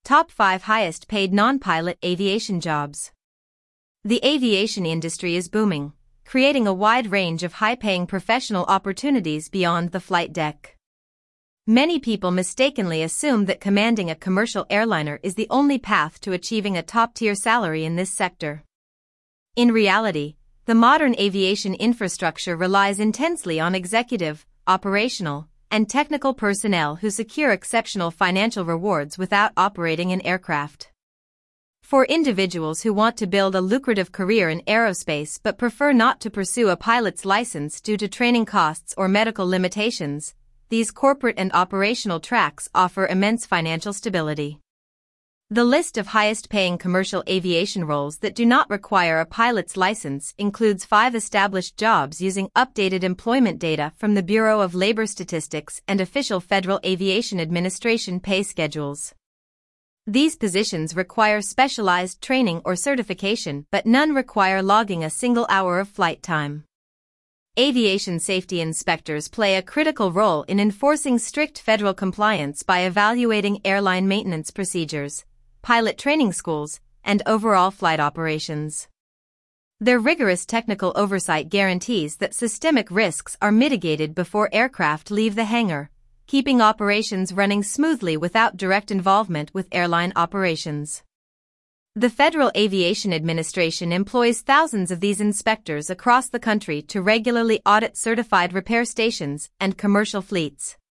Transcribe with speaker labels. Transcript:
Speaker 1: Top 5 Highest Paid Non-Pilot Aviation Jobs. The aviation industry is booming, creating a wide range of high-paying professional opportunities beyond the flight deck. Many people mistakenly assume that commanding a commercial airliner is the only path to achieving a top-tier salary in this sector. In reality, the modern aviation infrastructure relies intensely on executive, operational, and technical personnel who secure exceptional financial rewards without operating an aircraft. For individuals who want to build a lucrative career in aerospace but prefer not to pursue a pilot's license due to training costs or medical limitations, these corporate and operational tracks offer immense financial stability. The list of highest-paying commercial aviation roles that do not require a pilot's license includes 5 established jobs using updated employment data from the Bureau of Labor Statistics and official Federal Aviation Administration pay schedules. These positions require specialized training or certification, but none require logging a single hour of flight time. Aviation safety inspectors play a critical role in enforcing strict federal compliance by evaluating airline maintenance procedures, pilot training schools, and overall flight operations. Their rigorous technical oversight guarantees that systemic risks are mitigated before aircraft leave the hangar, keeping operations running smoothly without direct involvement with airline operations. The Federal Aviation Administration employs thousands of these inspectors across the country to regularly audit certified repair stations and commercial fleets.